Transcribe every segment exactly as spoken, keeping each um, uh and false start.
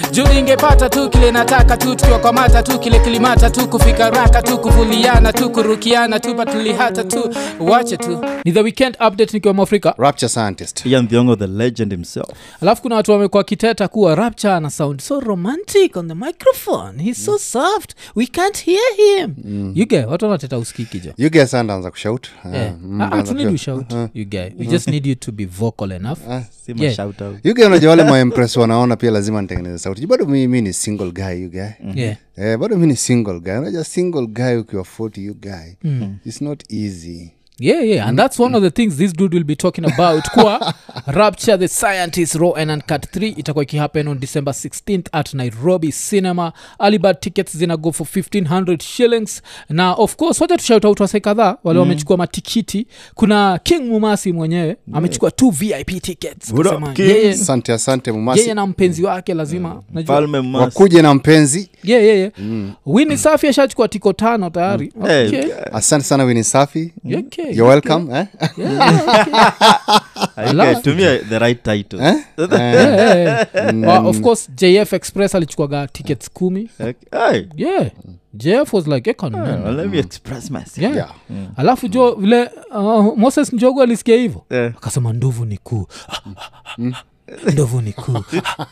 Juu ningepata tu kile nataka tu, tukiwa kwa mata tu kile kilimata tu, kufika raka tu, kuvuliana tu, kurukiana tu, patulihata tu, wache tu. Ni the weekend update nikiwa Mwafrika Rapture Scientist Ian Thiongo, the legend himself. Alafu kuna watu wamekuwa kiteta kuwa Rapture ana sound so romantic on the microphone. He's so soft. We can't hear him. Mm. You get watu wanateta usikiki jo. You guys anza kushout. Yeah. Uh, uh, to need you shout. Uh, you guys. We just need you to be vocal enough. Uh, Sima yeah. shout out. You guys unajua wale ma impress wanaona pia lazima nitengeneze sauti. Bado mimi ni single guy you guy. Mm-hmm. Yeah. Eh, bado mimi ni single guy. Unajua single guy ukiwa forty you guy. Mm. It's not easy. Yeah, yeah, and that's one of the things this dude will be talking about. Kwa Rapture the Scientist Raw and Uncut three itakuwa ikihappen on December sixteenth at Nairobi Cinema. Early bird tickets zina go for fifteen hundred shillings. Na of course wacha tushout out wase kadhaa wale mm. wamechukua matikiti. Kuna King Mumasi mwenyewe yeah. amechukua two V I P tickets. Yeye asante asante Mumasi. Yeye na mpenzi wake lazima yeah. najua wakuje na mpenzi. Yeah, yeah, yeah. Mm. Winnie Safi ashachukua tiko tano tayari. Mm. Okay. Hey, asante sana Winnie Safi. Yeah, okay. You're welcome. Okay. Eh? Yeah, okay. To me the right title. Eh? yeah, yeah. Mm. Well, of course J F Express alichukua tickets kumi. Okay. Hey. Yeah. J F was like econ man. Yeah, well, let me express myself. Yeah. Yeah. Mm. Alafu jo vile uh, Moses Njogu alisikia hivyo. Yeah. Akasema ndovu ni kuu. Mm. Ndovu ni kuu.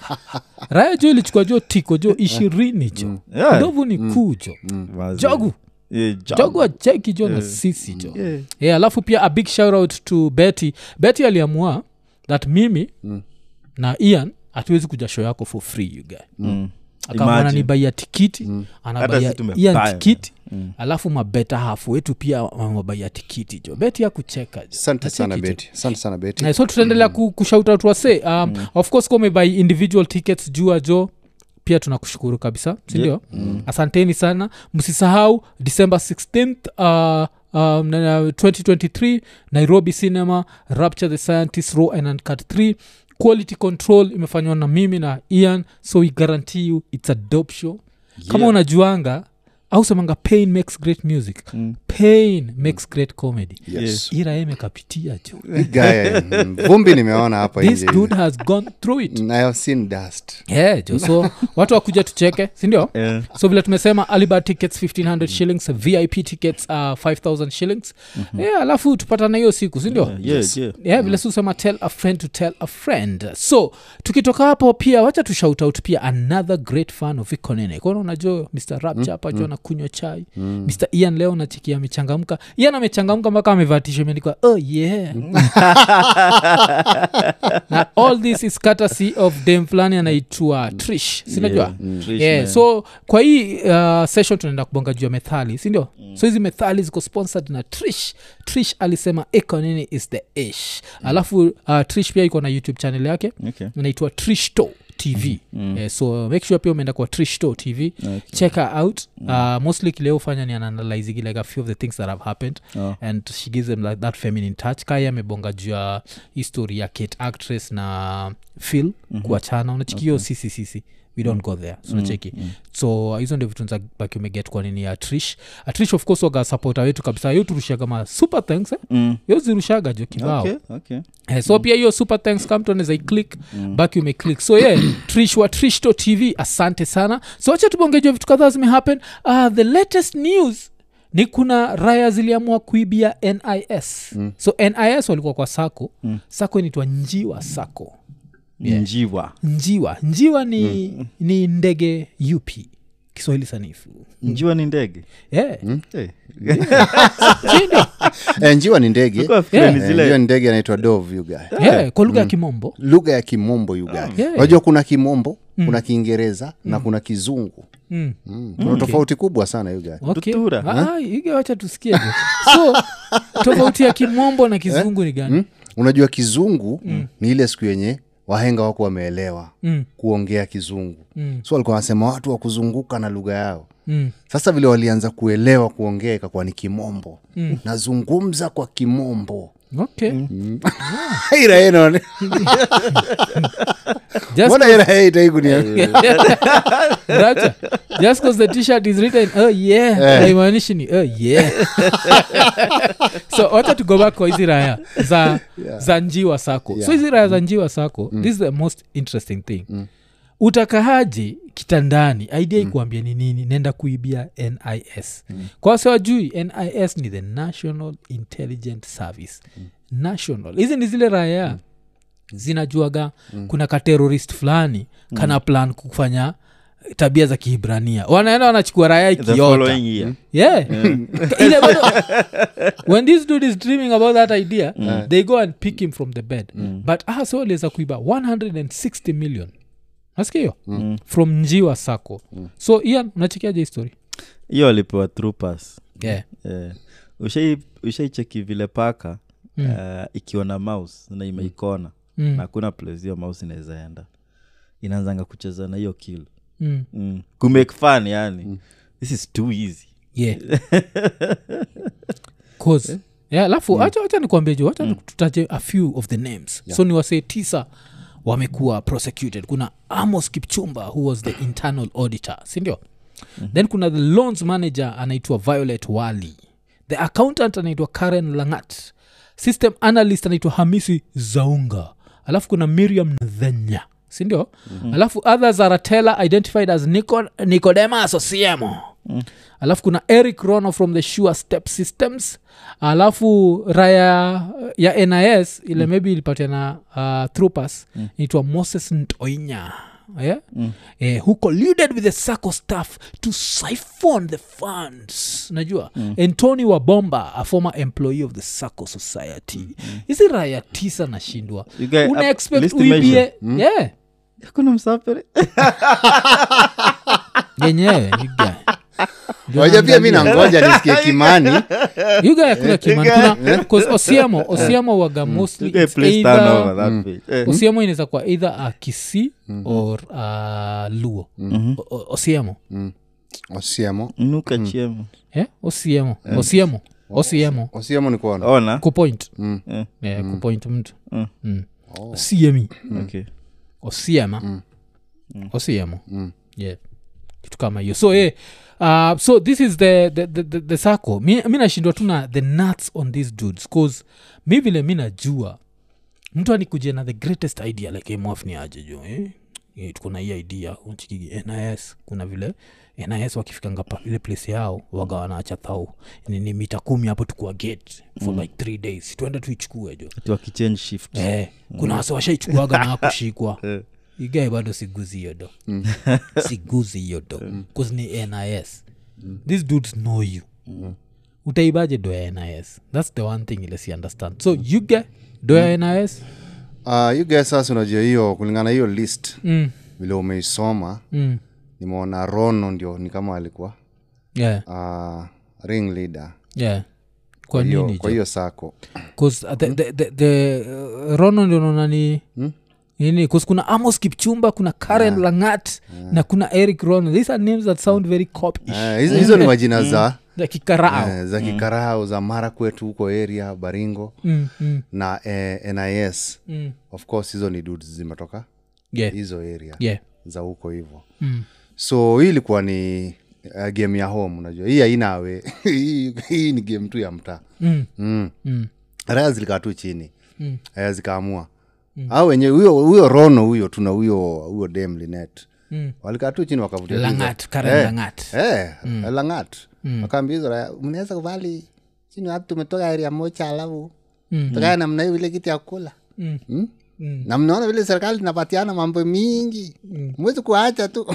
Raya jo ilichukua jo tiko jo ishirini jo. Mm. Yeah. Ndovu ni kuu jo. Mm. Jogu. Yeah, Jogu wa cheki jo yeah. na sisi jo. Yeah. Yeah, alafu pia a big shout out to Betty. Betty aliamua that mimi mm. na Ian hatuwezi kuja show yako for free you guy. Mm. Akamwana ni buy tikiti, mm. anabuy Ian tikiti. Mm. Alafu mabeta half wetu pia mabaya tikiti jo. Betty ya kucheka jo. Asante sana Betty. Asante sana Betty. Na so tutaendelea mm. kushout out wase. Um mm. of course kama buy individual tickets jua jo. Pia tunakushukuru kabisa, si ndio? Yeah. Mm. Asanteni sana. Msisahau December sixteenth uh um twenty twenty-three Nairobi Cinema, Rapture the Scientist Raw and Uncut three. Quality control imefanywa na mimi na Ian, so we guarantee you it's a dope show. Yeah. Kama unajuanga au semanga pain makes great music. Mm. Pain makes great comedy. Yes. Ira eme kapitia jo. Guy, vumbi nimeona hapa nje. This dude has gone through it. I have seen dust. Yeah, jo. So watu wakuja tucheke, si ndio? Yeah. So vile tumesema early bird tickets fifteen hundred shillings, V I P tickets uh, five thousand shillings. Mm-hmm. Yeah, alafu tupatana hiyo siku, si ndio? Yeah, yeah, yes. yeah. Yeah, vile mm-hmm. sema tell a friend to tell a friend. So tukitoka hapo pia wacha tu shout out pia another great fan of Ikonene. Kwa unajua Mister Rapture hapa mm-hmm. jo na kunywa chai. Mm. Mister Ian leo nachikia amechangamka. Ian amechangamka mpaka amevatisha imeandikwa oh yeah. Na all this is courtesy of Dame Flani anaitwa Trish. Sinajua? Yeah, mm. Trish, yeah. So kwa hii uh, session tunaenda kubonga juu ya methali, si ndio? Mm. So hizi methali ziko sponsored na Trish. Trish alisema economy is the ish. Mm. Alafu uh, Trish pia iko na YouTube channel yake. Okay. Inaitwa Trishto T V. Mm. Uh, so make sure pia umeenda kwa Trishto T V. Okay. Check her out. Mm. Uh, mostly kileo fanya ni analyze like a few of the things that have happened. Oh. And she gives them like that feminine touch. Kaya amebonga juu ya history ya Kate actress na Phil mm-hmm. kuachana. Unachikio okay. sisi sisi. We don't go there. So mm, cheki. Mm. So hizo ndio vitu nza baki umeget kwa nini ya Trish. A Trish of course waga supporter wetu kabisa. Yo turushaga ma super thanks eh. Mm. Yo zirushaga jo kibao. Okay, okay. Eh, so mm. pia yo super thanks come to neza click mm. baki ume click. So yeah, Trish wa Trishto T V asante sana. So acha tubongeje vitu kadhaa zime happen. Uh, the latest news ni kuna raya ziliamua kuibia N I S. Mm. So N I S walikuwa kwa sako. Mm. Sako inaitwa Njiwa Sako. Yeah. Njiwa. Njiwa. Njiwa ni mm. ni ndege U P. Kiswahili sanifu. Njiwa ni ndege. Yeah. Mm. Hey. eh, njiwa ni ndege. Yeah. Eh, njiwa ni ndege anaitwa dove you guy. Yeah, yeah. Kwa lugha mm. ya Kimombo. Lugha ya Kimombo you guy. Unajua yeah. yeah. kuna Kimombo, mm. kuna Kiingereza mm. na kuna Kizungu. Mm. Mm. Kuna okay. tofauti kubwa sana you guy. Okay. Ah, hige wacha tusikie. So tofauti ya Kimombo na Kizungu eh? ni gani? Mm. Unajua Kizungu mm. ni ile siku yenye wahenga wako wameelewa mm. kuongea Kizungu. Mm. So walikuwa wanasema watu wa kuzunguka na lugha yao. Mm. Sasa vile walianza kuelewa kuongea ikakuwa ni Kimombo. Mm. Nazungumza kwa Kimombo. Okay. Mm. Ira eno. Mbona ira hate haikunia? Racha. Just because the t-shirt is written oh yeah, yeah. Haimaanishi ni oh yeah. So wacha to go back kwa hizi raya za yeah. za Njiwa Sako. Yeah. So hizi raya za Njiwa Sako, mm. this is the most interesting thing. Mm. utakahaji kitandani idea mm. ikuambia ni nini nenda kuibia N I S mm. kwa sawa jui N I S ni the National Intelligence Service mm. national hizi ni zile raya mm. zinajuaga mm. kuna katerorist fulani mm. kana plan kufanya tabia za Kiibrania wanaenda wanachukua raya ikiota yeah, yeah. Ile bado when this dude is dreaming about that idea mm. they go and pick him from the bed mm. but ah so leza kuiba one hundred sixty million nasikia hiyo mm. from Njiwa Sacco mm. so Ian unachekiaje story hiyo alipewa troopers yeah yeah. ushai ushaicheki vile paka mm. uh, ikiwa na mouse na imeikona mm. na kuna place hiyo mouse inaweza enda inaanzanga kucheza na hiyo kill mm. mm. ku make fun yani mm. this is too easy yeah cause yeah alafu mm. acha acha nikwambie jo acha mm. tutaje a few of the names yeah. so ni wase tisa wamekuwa prosecuted. Kuna Amos Kipchumba who was the internal auditor, si ndio? Mm-hmm. Then kuna the loans manager anaitwa Violet Wali, the accountant anaitwa Karen Langat, system analyst anaitwa Hamisi Zaunga, alafu kuna Miriam Ndhenya, si ndio? Mm-hmm. Alafu others are teller identified as Nico, Nicodemus Osiemo. Mm. Alafu kuna Eric Rono from the Sure Step Systems. Alafu raya ya N I S ile mm. maybe ilipatia na uh, troopers mm. inaitwa Moses Ntoinya, yeah? mm. eh, who colluded with the Sacco staff to siphon the funds, najua mm. Anthony Wabomba, a former employee of the Sacco Society. Hizi mm. raya tisa nashindwa una expect uibie mm. yeah kuna msapere yenyewe yuga Waja pia mimi nangoja nisikie Kimani. Yuga kuna Kimani. Kuna cause Osiemo, Osiemo waga mostly it's either mm. Osiemo inaweza kuwa either a Kisii mm. or a Luo. Mm-hmm. Osiemo. Mm. Osiemo. Nuka chiemo. Eh? Osiemo. Osiemo. Osiemo. Osiemo ni kuona. Ona. Ku point. Mm. Eh, yeah, ku point mtu. Mm. Mm. Oh. Osiemi. Okay. Osiema. Mm. Osiemo. Mm. Yeah. Kitu kama hiyo. So eh Uh, so this is the the the, the, the Sacco. Mi, mi nashindwa tuna the nuts on these dudes cause mi vile mi najua mtu anikuje na the greatest idea like hey, mwafni aje jo eh? Yeah, tuko na hii idea unchikigi N I S kuna vile N I S wakifikanga pa ile place yao waga wanaacha thau ni, ni mita kumi hapo tukua gate for mm. like three days tuende tuichukue jo tu akichange shift eh kuna wase washaichukuaga na kushikwa Igai bado siguzi yodo. Mm. Siguzi yodo. Mm. Cause ni N I S. Mm. These dudes know you. Mm. Utaibaje do ya N I S? That's the one thing ile si understand. So you get do ya mm. N I S? Uh, you guys sasa unajua hiyo kulingana hiyo list. Mm. Vile umeisoma. Mm. Nimeona Rono ndio ni kama alikuwa. Yeah. Uh, ring leader. Yeah. Kwa nini jo? Kwa hiyo Sacco. Cause uh, the, mm. the, the, the uh, Rono ndio nani? Mm. Nini kus kuna Amos Kipchumba, kuna Karen yeah. Langat yeah. na kuna Eric Rono. These are names that sound very cop-ish. Uh, hizo, hizo ni majina za za Kikarao. Uh, za Kikarao mm. za Mara kwetu huko area Baringo mm, mm. na eh, N I S. Mm. Of course hizo ni dudes zimetoka yeah. hizo area yeah. za huko hivyo. Mm. So hii ilikuwa ni uh, game ya home unajua. Hii haina we. Hii ni game tu ya mtaa. Mm. Mm. Mm. Raya zilikaa tu chini. Mm. Raya zikaamua. Mm. Au wenye huyo huyo Rono huyo tuna huyo huyo Dem Linet. Mm. Walikaa tu chini wakavutia Langat, Karen eh, Langat. Eh, mm. Langat. Mm. Wakaambia hizo mnaweza kuvali chini watu tumetoka area moja alafu. Mm. Tukae namna hiyo ile kitu ya kula. Mm. Mm? Mm. Na mnaona vile serikali inapatiana mambo mingi. Mm. Mwezi kuacha tu.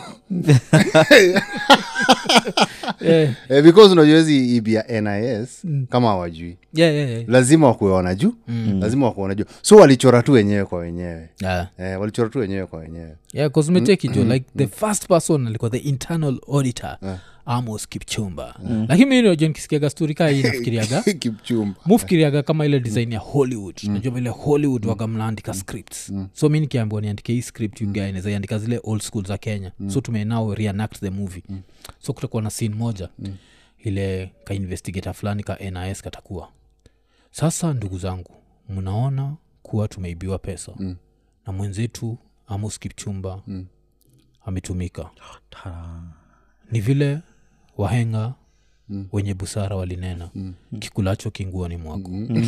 yeah. eh, because unajua hizi ibia N I S mm. kama hawajui. Yeah, yeah, yeah. Lazima wakuwe wanajua. Mm. Lazima wakuwe wanajua. So walichora tu wenyewe kwa wenyewe. Yeah. Eh, walichora tu wenyewe kwa wenyewe. Yeah, cause umeteki jo like the first person alikuwa the internal auditor. Yeah. Amos Kipchumba. Mm. Lakini mimi ndio nikisikiaga story kai nafikiriaga Kipchumba. Mufikiriaga kama ile design ya Hollywood. Mm. Najua ile Hollywood mm. waga mnaandika scripts. Mm. So mimi nikiambiwa niandike hii script you guys inaweza andika zile old school za Kenya. Mm. So tume now reenact the movie. Mm. So kutakuwa na scene moja. Mm. Ile ka investigator fulani ka N I S katakuwa. Sasa ndugu zangu, mnaona kuwa tumeibiwa pesa. Mm. Na mwenzetu Amos Kipchumba mm. ametumika. Ni vile wahenga mm. wenye busara walinena mm. kikulacho kinguani mwako. Mm.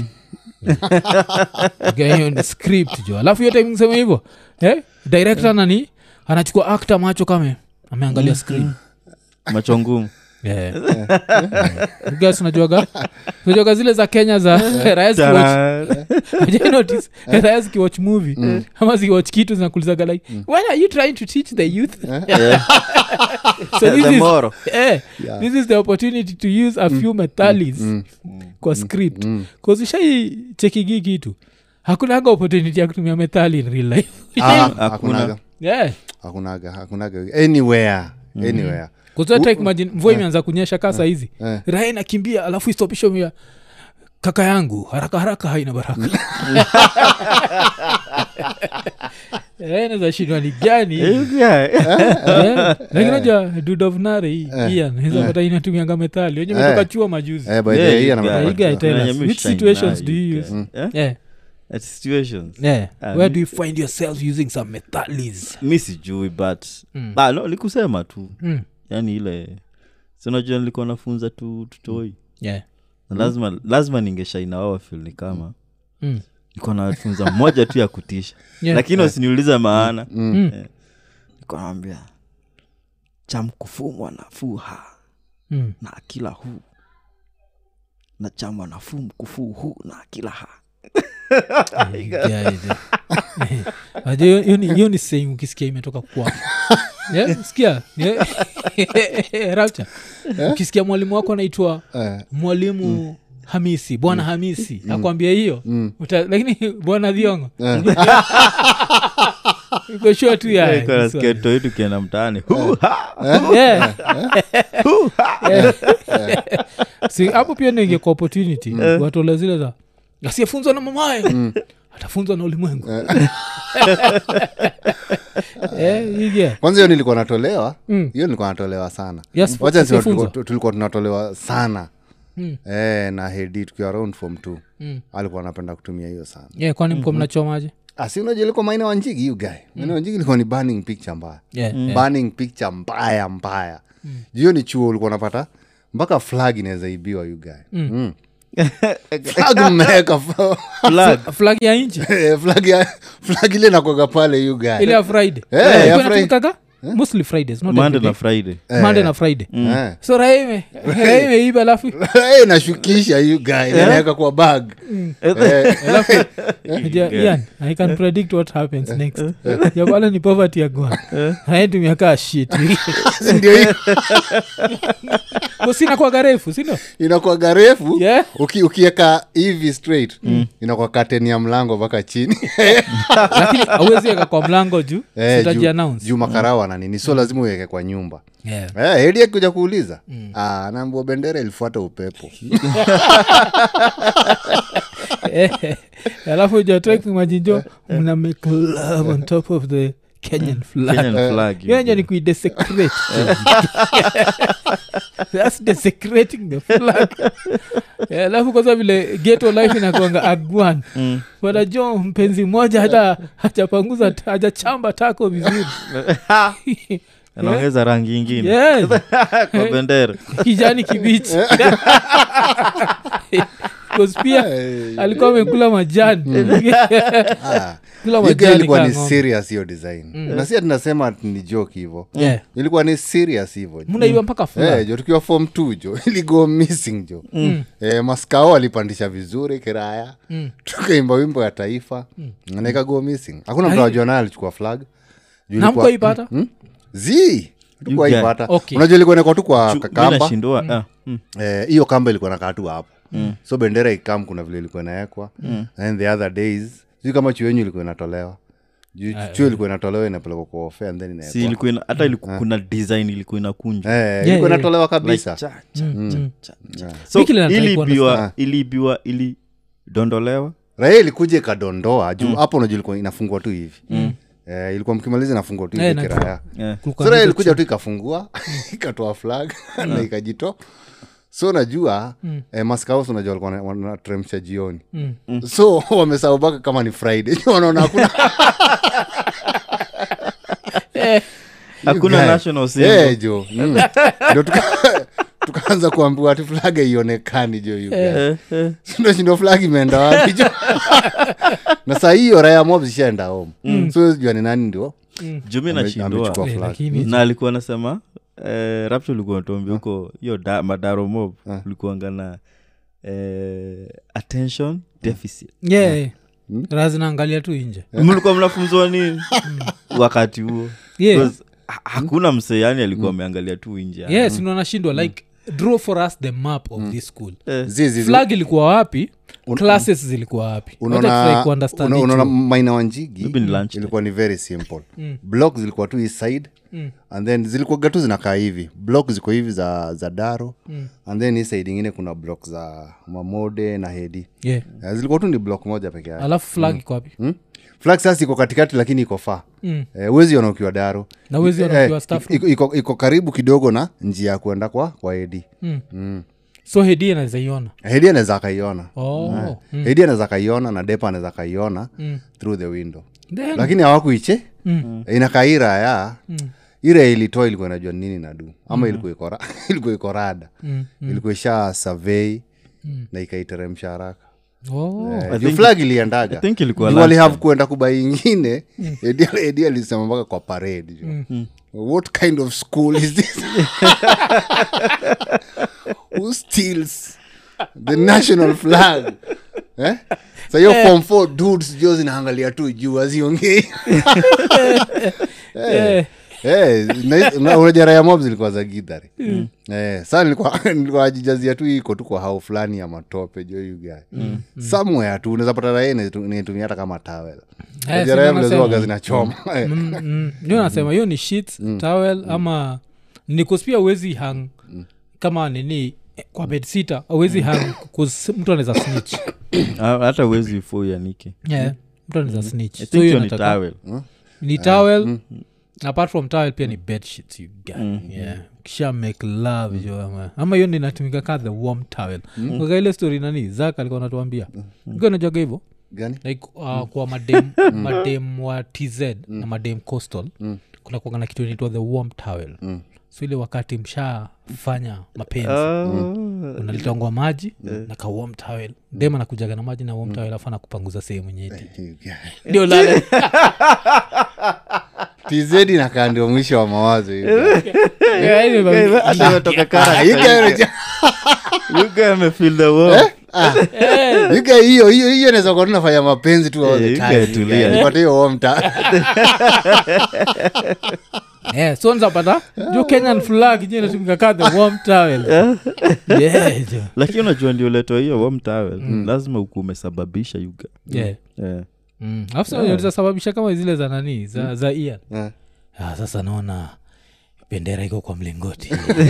Okay, hiyo ni script jo. Alafu yote msema hivyo. Eh? Director mm. nani? anachukua actor macho kama ameangalia screen macho ngumu yeah. Guys unajuaga unajuaga zile za Kenya za Reyes watch you notice Reyes ki watch movie ama zi watch kitu zinakulizaga like what are you trying to teach the youth so this is eh yeah. This is the opportunity to use a few metalis mm. Mm. kwa script mm. cause shai cheki kitu hakuna anga opportunity ya kutumia methali in real life ah, hakuna yeah hakuna hakuna anywhere mm. anywhere Kwa take imagine mvua imeanza kunyesha kasa hizi. Rai nakimbia alafu istopisho mia kaka yangu haraka haraka haina baraka. Eh na zashindwa ni gani? Lakini unajua dude of nare hii Ian hizo pata inatumia kama methali. Wenyewe umetoka chuo majuzi. Eh by the way ana which situations do you use? Yeah. At situations yeah um, where do you find yourself using some methalis? Mi sijui but mm. ah no nikusema tu mm. yani ile sinajua nilikuwa nafunza tu tutoi yeah na lazima mm. lazima ningeshaina wao feel ni kama mm. niko nafunza moja tu ya kutisha yeah. lakini yeah. usiniulize maana mm. yeah. niko naambia cham kufumwa na fuha mm. na kila huu na chama na fumu kufu huu na kila ha Aje hiyo ni saying ukisikia imetoka kwa. Yeah, sikia. Rapcha. Ukisikia mwalimu wako anaitwa mwalimu Hamisi, bwana Hamisi, akwambia hiyo. Lakini bwana Dhiongo. Uko sure tu ya. Kwa sketo yetu kienda mtaani. Yeah. Si hapo pia ninge kwa opportunity. Watu lazima za asiyefunzwa na mamaye mm. atafunzwa na ulimwengu. Eh, hiyo. Kwanza hiyo nilikuwa natolewa, hiyo mm. nilikuwa natolewa sana. Yes, wacha tulikuwa tulikuwa tunatolewa sana. Mm. Eh na Hedi tukiwa around form two. Mm. Alikuwa anapenda kutumia hiyo sana. Yeah, kwani mko mnachomaje? Ah, si unajua ilikuwa Maina Wanjigi you guy. Maina Wanjigi ilikuwa ni burning picture mbaya. Yeah, mm. burning picture mbaya mbaya. Mm. Hiyo ni chuo ulikuwa unapata mpaka flag inaweza ibiwa you guy. Mm. Mm. flag mmeka flag flag ya nchi flag ya flag ile nakoga pale you guy ile ya Friday eh ya Friday kaka mostly Fridays not Monday na Friday Monday na Friday so raime raime iba alafu eh nashukisha you guy naweka kwa bag alafu Ian I can predict what happens next ya bala ni poverty ya gone haendi miaka shit ndio hiyo Kusina kwa garefu sino inakuwa garefu yeah. uki ukiweka hivi straight mm. inakuwa curtain ya mlango mpaka chini lakini hauwezi weka kwa mlango juu eh, sitaji announce juu makarawa na nini so mm. lazima uweke kwa nyumba yeah. eh Hedi akikuja kuuliza mm. ah naambiwa bendera ilifuata upepo eh alafu jo track majinjo mna make love on top of the Kenyan flag. Kenyan flag. Yeye ni kuidesecrate. That's desecrating the flag. Yeah, alafu kwa sababu vile ghetto life inakuanga agwan. Mm. Wala jo mpenzi mmoja hata hajapanguza hajachamba tako vizuri. Anaongeza rangi nyingine. Yes. Kwa bendera. Kijani kibichi. Because pia alikuwa amekula majani. Ah. Ilikuwa ni serious hiyo design. Mm. Na si tunasema ni joke hivyo. Yeah. Ilikuwa ni serious hivyo. Mnaiba mpaka fula. Eh, jo tukiwa form two jo. Ili go missing jo. Mm. Eh maskao alipandisha vizuri kiraya. Mm. Tukaimba wimbo ya taifa. Mm. Na ika go missing. Hakuna mtu anajua naye alichukua flag. Na mko ipata? Hmm? Zi. Tulikuwa ipata. Okay. Unajua ilikuwa inakuwa tu kwa kamba. Mm. Ah. Mm. Eh hiyo kamba ilikuwa na katu hapo. Mm. So bendera ikam kuna vile ilikuwa inawekwa. Mm. And the other days sio kama chuo yenyu ilikuwa inatolewa. Chuo ilikuwa inatolewa inapelekwa kwa ofe and then inawekwa. Si ilikuwa hata ilikuwa kuna design ilikuwa inakunjwa. Eh, ilikuwa inatolewa kabisa. So ilibiwa ilibiwa ili dondolewa. Raia ilikuja kadondoa juu hapo unajua ilikuwa inafungwa tu hivi. Eh ilikuwa mkimaliza inafungwa tu hivi kiraya. So raia ilikuja tu ikafungua ikatoa flag na ikajitoa. So najua mm. eh, maskausi unajua walikuwa wanatremsha jioni mm. Mm. So wamesahau baka kama ni Friday wanaona hakuna eh, hakuna national symbol eh jo mm. Ndio tuka tukaanza kuambiwa ati flag haionekani jo yuko eh, eh. Ndio ndio flag imeenda wapi jo na saa hiyo raia mob zishaenda home mm. So jua ni nani ndio jumi Ame- nashindwa amechukua Eh, flag. lakini na alikuwa anasema eh, rapto ulikuwa natuambia huko hiyo da, madaro mob Ah. ulikuanga na eh, attention deficit yeah, yeah. Razi naangalia tu nje mlikuwa mnafunzwa nini wakati huo yeah. Because ha- hakuna msee yani alikuwa ameangalia tu nje yani. yes unanashindwa like draw for us the map of this school Eh, Zi- zi- zi- flag ilikuwa wapi classes zilikuwa wapi Wacha try unaona kuunderstand una- it unaona too. maina wanjigi Maybe ni lunch ilikuwa ni very simple block zilikuwa tu east side and then zilikuwa gatu zinakaa hivi block ziko hivi za, za daro and then hii side ingine kuna block za mamode na hedi yeah. Eh, zilikuwa tu ni block moja peke yake alafu flag iko wapi hmm? flag sasa iko katikati lakini iko faa Mm. eh, uwezi ona ukiwa daro Na huwezi ona ukiwa staff room. iko, iko, iko karibu kidogo na njia ya kuenda kwa kwa hedi Mm. mm. so hedi anawezaiona hedi anaweza akaiona oh. mm. hedi anaweza akaiona na depa anaweza akaiona Mm. through the window Then, lakini hawakuiche Mm. inakaira ya Mm. ire ilitoa ilikuwa inajua nini nadu ama ilikuwa ikora ilikuwa ikorada Mm. ilikuwa isha survey na ikaiteremsha haraka Oh. Eh, juu flag iliendaga I think ilikuwa Juu wali lunchtime. have kuenda kubai ingine Edi- edi alisema mpaka kwa parade juu. What kind of school is this? Who steals the national flag eh? Sa hiyo form four dudes jo zinaangalia tu juu aziongei Eh. Eh, na- na- unajua raya mob zilikuwa za gidhari eh, saa nilikuwa nilikuwa ajijazia tu iko tu kwa hao fulani ya matope jo you guy somewhere tu unaweza pata raya inatumia hata kama towel Eh, Unajua raya si vile nasema. zoga zinachoma Eh, Mm, mm. ndio nasema hiyo ni sheets towel ama nikuspia uwezi hang kama nini eh, kwa bedsita awezi hang 'cause mtu anaweza snitch Ah, hata uwezi fo yanike yeah, mtu anaweza snitch I so think hiyo hiyo ni nataka- towel ni towel apart from towel pia ni bed sheets you guy. Yeah. kisha make love jo ama ama hiyo ninatumika ka the warm towel kwa ile story nani zaka alikuwa anatuambia uko unajaga hivyo gani like uh, kwa madem madem wa tz na madem coastal kuna kuanga na kitu inaitwa the warm towel so ile wakati mshafanya mapenzi unalitangwa maji na ka warm towel dem anakujaga na maji na warm towel afu anakupanguza sehemu nyeti You guy. ndio lale tz nakaa ndio mwisho wa mawazo you guy. Yeah, anyway, hata imetoka Ah, character you guy hiyo. unajua- You guy amefeel the warmth. You guy hiyo hiyo hiyo naweza kuwa tunafanya mapenzi tu all the Eh, you time, guy you guy. tulia. Nipate hiyo warm towel. yeah, so nzapata jo kenyan flag je natumika ka the warm towel yeah, jo. lakini unajua ndio leto hiyo warm towel lazima uku umesababisha yuga Yeah. yeah. Mm. Alafu sasa zisababisha kama zile za nani za, za Ian. Eh. Ah, sasa naona bendera iko kwa mlingoti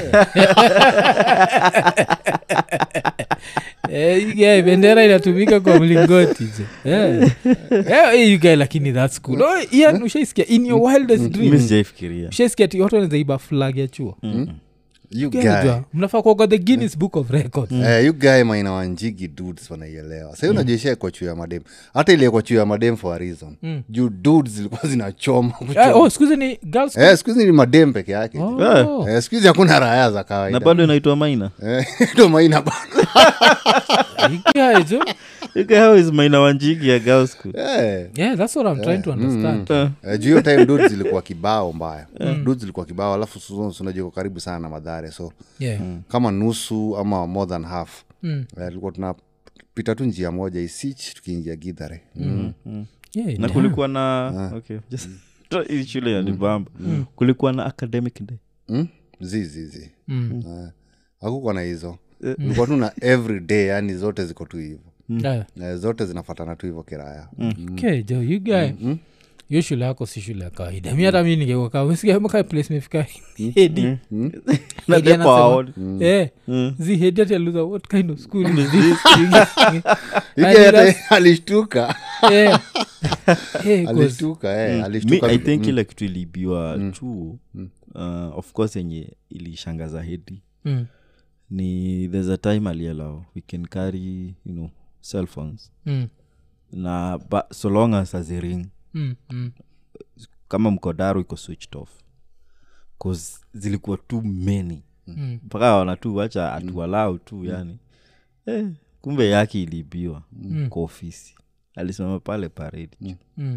Eh, yeah, bendera inatumika kwa mlingoti je. Yeah. Yeah, you guy lakini that's cool. Oh, Ian ushaisikia in your wildest mi dreams sijaifikiria ushaisikia ati watu wanaweza iba flag ya chuo You Guy, guy. jua, mnafaa kuoga the Guinness Book of Records. Eh, you guy maina wanjigi dudes wanaielewa sahii unajua isha kwa chuo ya madem hata ile kwa chuo ya madem for a reason juu dudes zilikuwa zinachoma kuchoma. Eh, oh, sikuzi ni girls Eh, siku hizi ni madem peke yake Oh. Eh, siku hizi hakuna raya za na kawaida bado inaitwa maina Eh, ndo maina bana You guy, jo. yuga how is maina wanjigi ya girls school Eh, Yeah, that's what I'm trying to understand. Eh, eh, juu hiyo time dudes zilikuwa kibao mbaya dudes zilikuwa kibao alafu su- su- unajua iko karibu sana na madhare so Yeah. kama nusu ama more than half Mm. eh, tulikuwa tunapita tu njia moja isich tukiingia gidhare mm. Yeah, na damn. kulikuwa na okay just hii shule ya nibamba kulikuwa na academic day Mm? zizizi Mm. hakukuwa na hizo ulikuwa tu na every day yani zote ziko tu hivo Yeah. eh, zote zinafatana tu hivo kiraya Okay, jo, you guy hiyo shule yako si shule ya kawaida mi hata mi ningekaka place mefika hedi na Hedi depo anasema, award eh, zi hedi atialuza what kind of school is this Ike hata alishtuka Eh, eh, 'cause- alishtuka eh, mi alishtuka i think ile kitu iliibiwa chuo uh, of course yenye ilishangaza hedi Mm, ni there's a time aliallow we can carry you know cell phones mm, na but so long as aziring mm, mm. kama mkodaro iko switched off cause zilikuwa too many Mm. mpaka wana tu wacha atualau tu yani eh, kumbe yake iliibiwa kwa ofisi alisimama pale paredi Mm.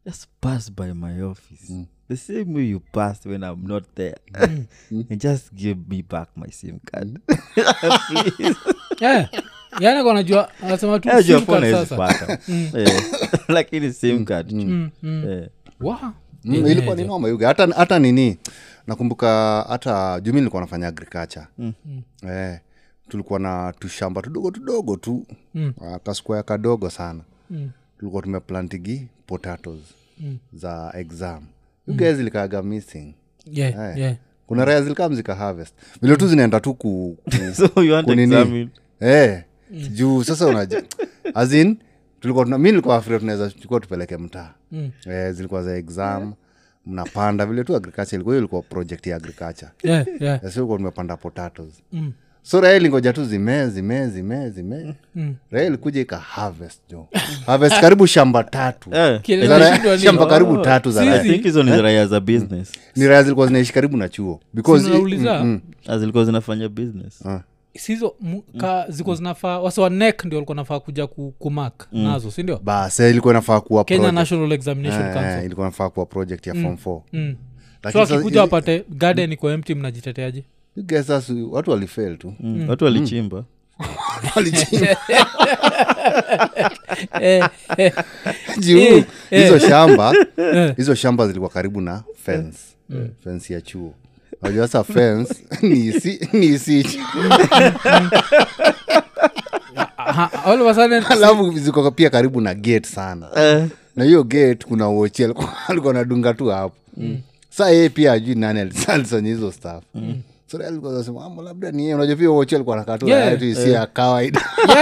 just pass by my office mm. the same way you passed when I'm not there and just give me back my sim card please. Yeah. Yana kwa najua anasema tu Yeah, sim your phone card is sasa. pata. Yeah. Like in a sim card. Mm, mm. Yeah. Wow. Mm, ilikuwa ni noma yuga hata, hata nini nakumbuka hata jumi nilikuwa nafanya agriculture mm. eh, tulikuwa na tushamba tudogo tudogo tu mm. uh, kaskwaya kadogo sana mm. tulikuwa tumeplantigi potatoes mm. za exam yuga mm. zilikaga missing Yeah, eh. yeah. kuna raya zilika mzika harvest vile tu zinaenda tu ku, ku, So you want to kunini. examine? Eh, juu sasa unaja azin tulikuwa tuna, mi nilikuwa afraid tunaweza chukua tupeleke mtaa mm. eh, zilikuwa za exam mnapanda vile tu agriculture ilikuwa ilikuwa project ya agriculture Yeah, yeah. sasa tulikuwa tumepanda potatoes Mm. so rail ngoja tu zime zime zime zime mm. rail kuja ika harvest jo harvest karibu shamba tatu Eh. Kile Za nashindwa raia- ni- shamba karibu tatu za Sisi- raia. I think hizo ni raya za business ni raia zilikuwa zinaishi karibu na chuo because Unauliza, As zilikuwa zinafanya business sizo mu- ka ziko zinafaa wase wa nek ndio walikuwa nafaa kuja ku, kumak nazo sindio basi ilikuwa inafaa kuwa Kenya project. National Examination Eh, Council ilikuwa inafaa kuwa project ya form four mm. so Lakini sasa akikuja hizi- wapate garden iko empty mnajiteteaje you guys sasa watu walifail tu Mm. watu walichimba Walichimba. eh, eh, Juu, Eh, hizo shamba hizo shamba zilikuwa karibu na fence fence ya chuo najua sasa fence ni isi- ni isichi aha, all of a sudden alafu ziko pia karibu na gate sana na hiyo gate kuna uochi alikuwa alikuwa anadunga tu hapo saa yeye pia ajui nani alisalisanya hizo staff so yeye alikuwa anasema "Amo, labda ni yeye unajua pia uochi alikuwa anakaa tu Yeah. yeah. tu isi ya kawaida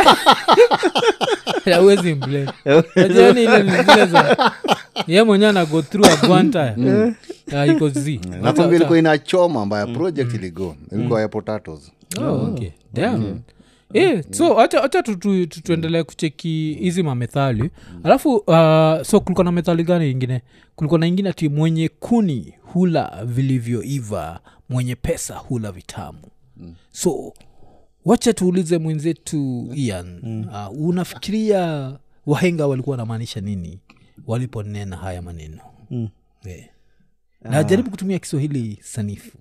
hawezi mblame. Unajua ni ile ni zile za ye mwenyewe ana go through a gwanta uh, iko z na kumbe ilikuwa inachoma ambayo project iligo ilikuwa ya potatoes Oh, okay. Damn. Eh, so acha acha tu- tu- tu- tuendelee kucheki hizi mamethali alafu uh, so kulikuwa na methali gani ingine kulikuwa na ingine ati mwenye kuni hula vilivyoiva mwenye pesa hula vitamu so wacha tuulize mwenzetu Ian uh, unafikiria wahenga walikuwa wanamaanisha nini waliponena haya maneno Mm. Eh. na jaribu kutumia Kiswahili sanifu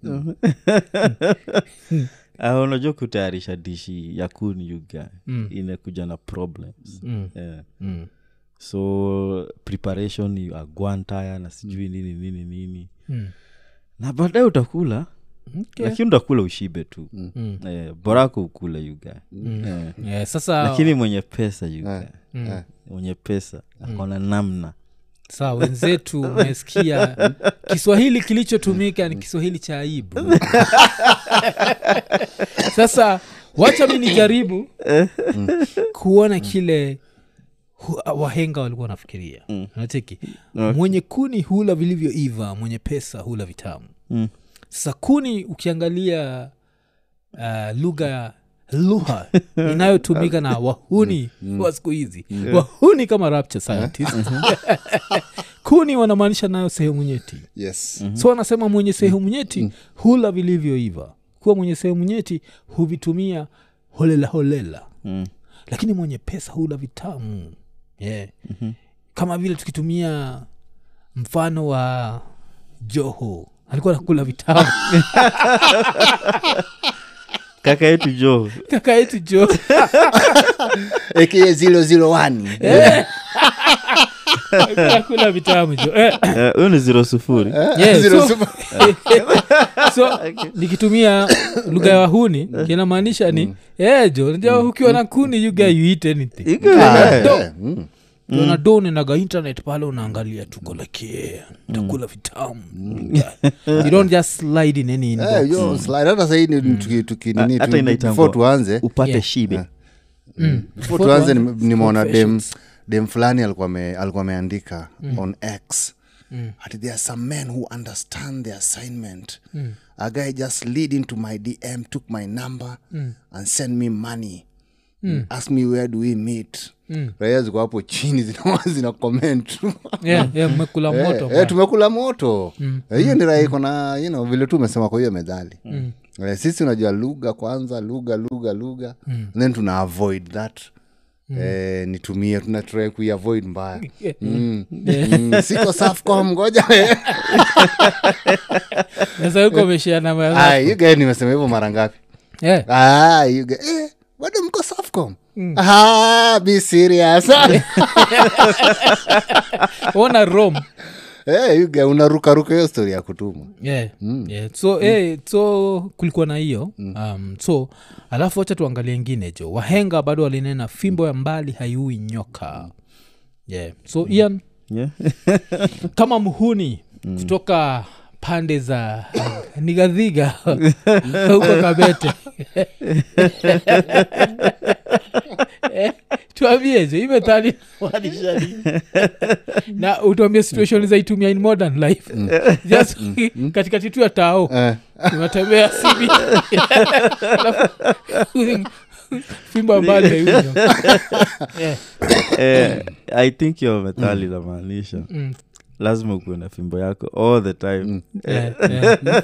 Ah, unajua kutayarisha dishi ya kuni yuga mm. inakuja na problems Mm. yeah. mm. so preparation ni agwantaya na sijui nini nini nini Mm. na baadaye utakula Okay. lakini utakula ushibe tu Mm. eh, borako ukula yuga eh. Yeah, sasa lakini mwenye pesa yuga Eh, eh. mwenye pesa akona namna saa wenzetu umesikia Kiswahili kilichotumika ni Kiswahili cha aibu sasa wacha mi nijaribu kuona kile hu- wahenga walikuwa wanafikiria nacheki mwenye kuni hula vilivyoiva mwenye pesa hula vitamu Mm. sasa kuni ukiangalia uh, lugha ya lugha inayotumika na wahuni wa siku hizi wahuni kama rapture scientist kuni wanamaanisha nayo sehemu nyeti yes so wanasema mwenye sehemu nyeti hula vilivyoiva kuwa mwenye sehemu nyeti huvitumia holela holela Mm. lakini mwenye pesa hula vitamu yeah. kama vile tukitumia mfano wa Joho alikuwa nakula vitamu kaka yetu jo kaka yetu Joho aka zero zero one alikuwa nakula vitamu jo eh. Eh, huyo ni zero sufuri Yeah, Zero so- super- so nikitumia lugha ya wahuni kinamaanisha ni eh, jo najua ukiwa na kuni you guy you eat anything Ah, Do. eh, mm. ukiona do unaendaga internet pale unaangalia tuko like yeah, takula vitamu you don't just slide in any inbox. Eh, yo, slide. hata sahii ni tuki- tuki- nini, hata tu- inaitangwa- before tuanze upate Yeah. shibe Mm. before tuanze tuanze, ni- nimeona dem confessions. dem fulani alikuwa ame- alikuwa ameandika on x ati there are some men who understand the assignment a guy just lead into my dm took my number and send me money ask me where do we meet raia ziko hapo chini zina, zina comment tu. Yeah, yeah, mmekula Eh, moto eh, bwana. tumekula moto Eh, hiyo ni raia iko na you know, vile tu umesema kwa hiyo medhali Eh, sisi unajua lugha kwanza lugha lugha lugha then tuna avoid that eh, nitumie tunatry kuiavoid mbaya mm. mm. siko Safcom ngoja sasa yuko umeshare namba ya ah you guys nimesema hivyo mara ngapi eh ah you guys eh bado mko Safcom mm. ah be serious ona rom eh you guys unaruka ruka hiyo story ya kutumwa yeah mm. yeah so mm. eh so kulikuwa na hiyo um so alafu acha tuangalie nyingine jo wahenga bado walinena fimbo ya mbali haiui nyoka yeah so mm. Ian Yeah. kama mhuni mm. kutoka pande za Nigadhiga huko Kabete eh, tuambieje hii tali na utuambie situation za itumia in modern life mm. just mm. katika titu ya tao uh. unatembea sibi fimbo mbali hiyo yeah. eh, I think your methali la maanisha mm. lazima ukuwe na fimbo yako all the time mm. yeah, yeah.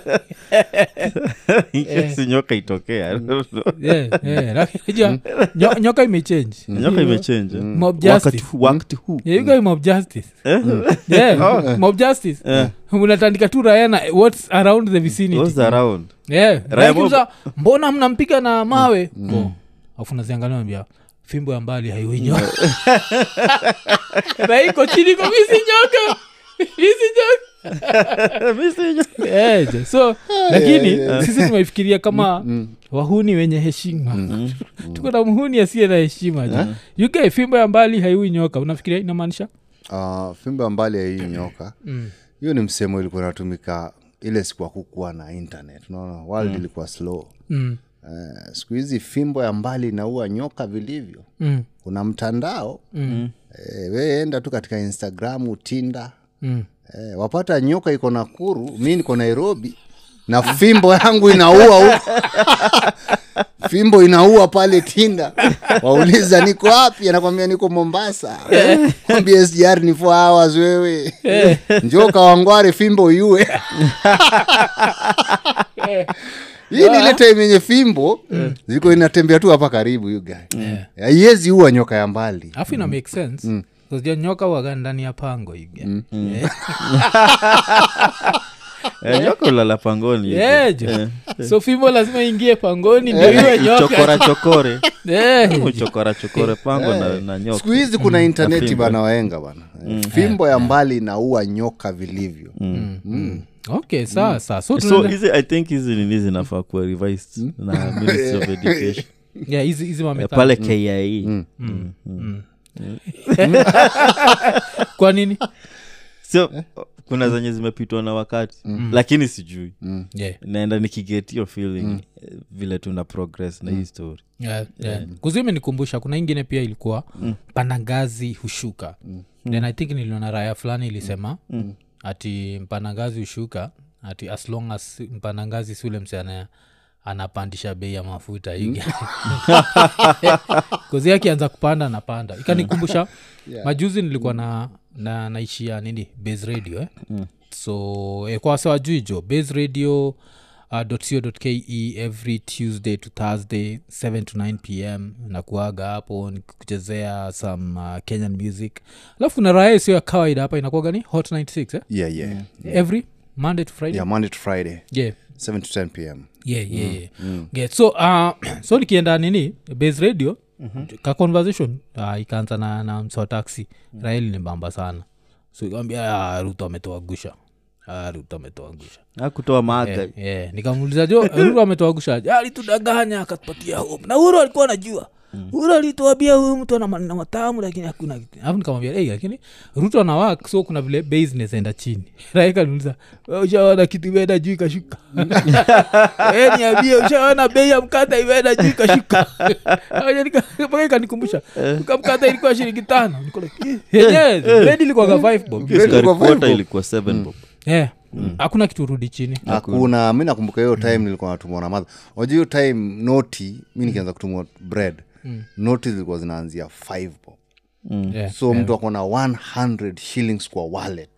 yeah. si nyoka itokea yeah, yeah. Nyo, nyoka imechange mm. nyoka imechange mm. mob justice wakati huu yeah, you guys mob justice mm. yeah oh. mob justice yeah. Unatandika tu raya na what's around the vicinity what's around yeah like mbona mnampiga na mawe mm. oh. afu naziangalia mbia fimbo ya mbali haiui nyoka na iko chini kwa misi nyoka misi nyoka misi nyoka yeah so lakini sisi tumefikiria kama wahuni wenye heshima tuko na mhuni asiye na heshima you guys fimbo ya mbali haiui nyoka unafikiria inamaanisha ah uh, fimbo ya mbali haiui nyoka hiyo ni msemo ilikuwa inatumika ile siku hakukuwa na internet unaona world mm. ilikuwa slow mm. Uh, siku hizi fimbo ya mbali inaua nyoka vilivyo mm. kuna mtandao mm. eh, wewe enda tu katika Instagram Tinder mm. eh, wapata nyoka iko Nakuru mimi niko Nairobi na fimbo yangu inaua huko fimbo inaua pale Tinder wauliza niko wapi anakuambia niko Mombasa kwambia S G R ni four hours wewe njoo Kawangware fimbo yue hii ni ile time yenye fimbo mm. ziko inatembea tu hapa karibu you guy haiwezi yeah. huwa nyoka ya mbali afu ina make sense mm. because nyoka waga ndani ya pango you guy mm. yeah. Eh, nyoka ulala pangoni yeah, yeah. so fimbo lazima ingie pangoni ndio iwe nyoka chokora chokore yeah. chokora chokore pango yeah. na, na nyoka siku hizi kuna mm. internet bana waenga bana mm. fimbo ya mbali inaua nyoka vilivyo mm. mm. okay sawa mm. sawa so, so hizi I think hizi ni hizi nafaa kuwa revised mm. na Ministry of Education yeah hizi hizi mameta pale K I E mm. mm. mm. mm. kwa nini so kuna zenye zimepitwa na wakati mm. lakini sijui mm. yeah. naenda nikiget your feeling mm. vile tuna progress na mm. hii story yeah, yeah. mm. kuzime nikumbusha kuna ingine pia ilikuwa mm. Mpanangazi hushuka mm. then I think niliona raya fulani ilisema mm. ati Mpanangazi hushuka ati as long as Mpanangazi sule msana anapandisha bei ya mafuta hivi kozi yake anza kupanda napanda ikanikumbusha yeah. majuzi nilikuwa na na naishia nini Base Radio eh mm. so eh, kwa sawa juijo Base Radio uh, .co.ke every Tuesday to Thursday seven to nine p.m. na kuaga hapo nikuchezea some uh, Kenyan music alafu na raha sio ya kawaida hapa inakuwa gani Hot ninety-six eh yeah yeah, yeah. every Monday to Friday yeah Monday to Friday yeah seven to ten p.m. yeah yeah, yeah. Mm. yeah so uh, so nikienda nini Base Radio mm-hmm. ka conversation uh, ikaanza na, na mso taxi mm. Raeli ni mbamba sana so ikamwambia Ruto ametoa gusha ah Ruto ametoa gusha hakutoa maaga yeah, yeah. Nikamuuliza jo Ruto ametoa gusha alitudanganya akatupatia hope na Ruto alikuwa anajua mm. Ruto alituambia huyu mtu ana maneno matamu lakini hakuna kitu alafu nikamwambia eh hey, lakini Ruto ana work so kuna vile business enda chini Raika niuliza ushaona kitu imeenda juu ikashuka eh niambie ushaona bei ya mkate imeenda juu ikashuka haja nika nikumbusha mkate ilikuwa shilingi tano niko like yenyewe bei ilikuwa five bob quarter ilikuwa seven bob yeah hakuna mm. kitu rudi chini hakuna mimi nakumbuka hiyo time mm. nilikuwa natumwa na mother unajua hiyo time noti mimi nikianza kutumwa bread mm. noti zilikuwa zinaanzia five bob mm. yeah, so yeah. mtu akona one hundred shillings kwa wallet